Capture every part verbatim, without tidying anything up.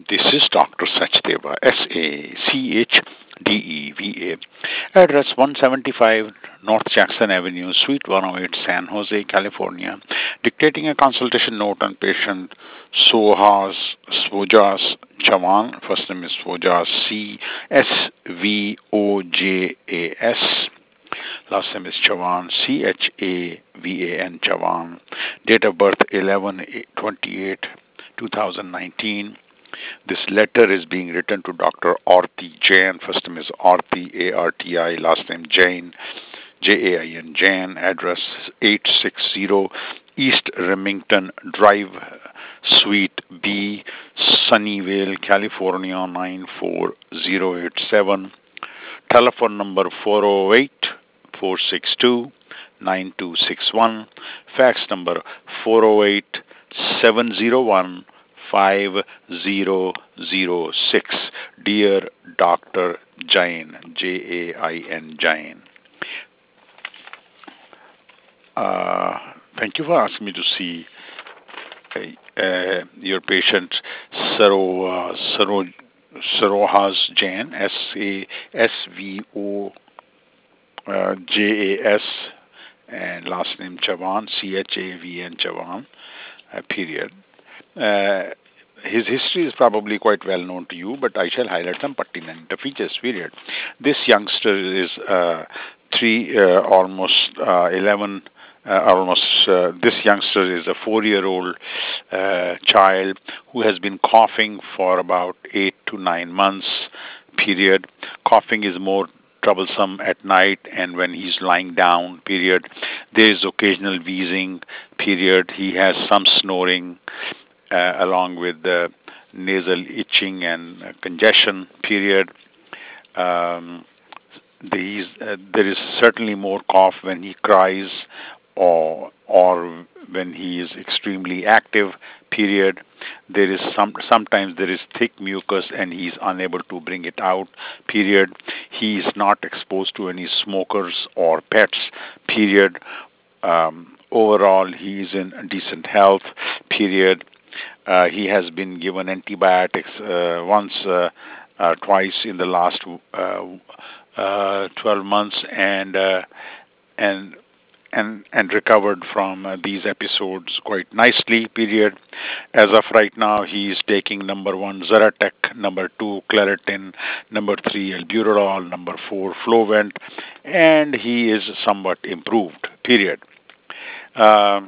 This is Doctor Sachdeva, S A C H D E V A, address one seventy-five North Jackson Avenue, Suite one oh eight, San Jose, California, dictating a consultation note on patient Sohas Svojas Chavan. First name is Svojas, C S V O J A S. Last name is Chavan, C H A V A N, Chavan. Date of birth eleven twenty-eight twenty nineteen. This letter is being written to Doctor Arti Jain. First name is Arti, A R T I, last name Jain, J A I N, Jain. Address eight sixty East Remington Drive, Suite B, Sunnyvale, California nine four zero eight seven. Telephone number four oh eight, four six two, nine two six one. Fax number four oh eight, seven oh one, five zero zero six. Dear Doctor Jain, J A I N, Jain. Uh, thank you for asking me to see uh, uh, your patient Saro, uh, Saro, Sarohas Jain, S A S V O uh, J A S, and last name Chavan, C H A V N, Chavan, uh, period. Uh, his history is probably quite well known to you, but I shall highlight some pertinent features, period. This youngster is uh, three, uh, almost uh, eleven, uh, almost, uh, this youngster is a four-year-old uh, child who has been coughing for about eight to nine months, period. Coughing is more troublesome at night and when he's lying down, period. There is occasional wheezing, period. He has some snoring, uh, along with the nasal itching and uh, congestion, period. Um, these, uh, there is certainly more cough when he cries or or when he is extremely active, period. There is some sometimes there is thick mucus and he is unable to bring it out, period. He is not exposed to any smokers or pets, period. Um, overall, he is in decent health, period. Uh, he has been given antibiotics uh, once, uh, uh, twice in the last uh, uh, twelve months, and uh, and and and recovered from uh, these episodes quite nicely. Period. As of right now, he is taking number one Zeratec, number two Claritin, number three Albuterol, number four Flovent, and he is somewhat improved. Period. Um,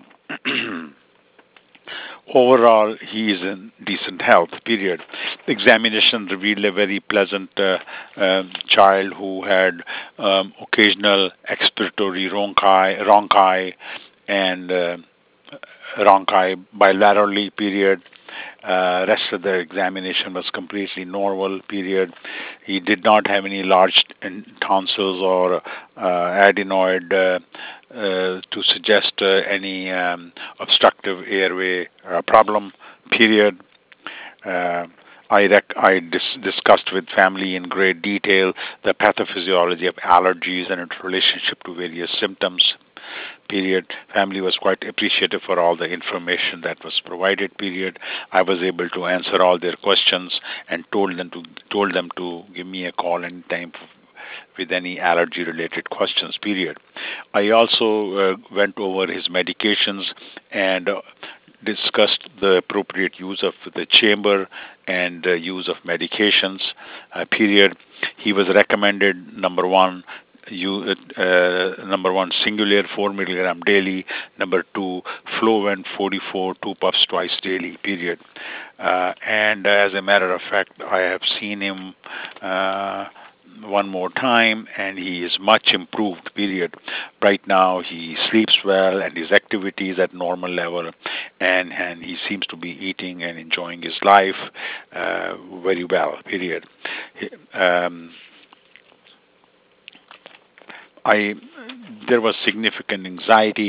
Overall, he is in decent health, period. The examination revealed a very pleasant uh, uh, child who had um, occasional expiratory rhonchi, rhonchi and uh, rhonchi bilaterally, period. Uh, rest of the examination was completely normal, period. He did not have any large tonsils or uh, adenoid uh, uh, to suggest uh, any um, obstructive airway uh, problem, period. Uh, I, rec- I dis- discussed with family in great detail the pathophysiology of allergies and its relationship to various symptoms, period. Family was quite appreciative for all the information that was provided, period. I was able to answer all their questions and told them to told them to give me a call anytime with any allergy related questions, period. I also uh, went over his medications and uh, discussed the appropriate use of the chamber and uh, use of medications, uh, period. He was recommended, number one, you, uh, number one, Singular four milligram daily. Number two, Flovent forty-four, two puffs twice daily, period. Uh, and as a matter of fact, I have seen him uh, one more time, and he is much improved, period. Right now, he sleeps well, and his activity is at normal level, and, and he seems to be eating and enjoying his life uh, very well, period. Um, I there was significant anxiety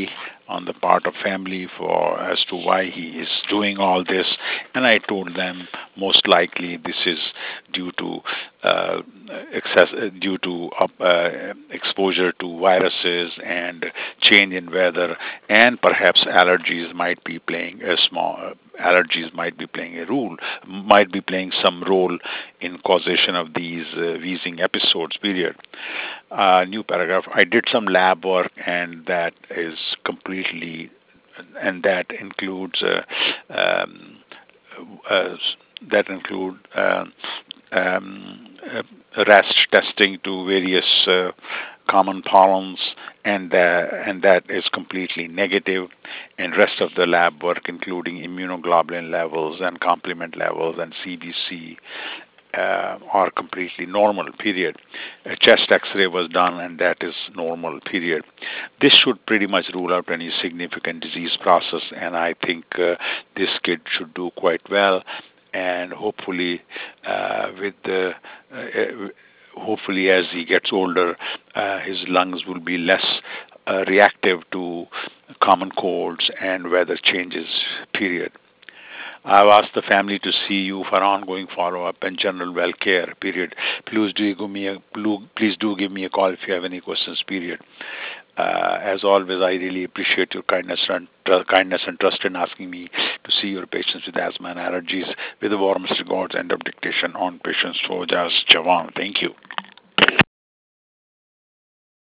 on the part of family for as to why he is doing all this, and I told them most likely this is due to uh, excess uh, due to uh, uh, exposure to viruses and change in weather, and perhaps allergies might be playing a small uh, allergies might be playing a role, might be playing some role in causation of these uh, wheezing episodes. Period. Uh, new paragraph. I did some lab work, and that is completely, and that includes uh, um, uh, that include uh, um, uh, rest testing to various uh, common pollens, and uh, and that is completely negative. And rest of the lab work, including immunoglobulin levels and complement levels and C B C, uh, are completely normal. Period. A chest X-ray was done, and that is normal. Period. This should pretty much rule out any significant disease process, and I think uh, this kid should do quite well. And hopefully, uh, with the uh, uh, hopefully as he gets older, uh, his lungs will be less uh, reactive to common colds and weather changes. Period. I've asked the family to see you for ongoing follow-up and general well care. Period. Please do give me a please do give me a call if you have any questions. Period. Uh, as always, I really appreciate your kindness and tr- kindness and trust in asking me to see your patients with asthma and allergies. With the warmest regards, end of dictation on patients for Jas Jawan. Thank you.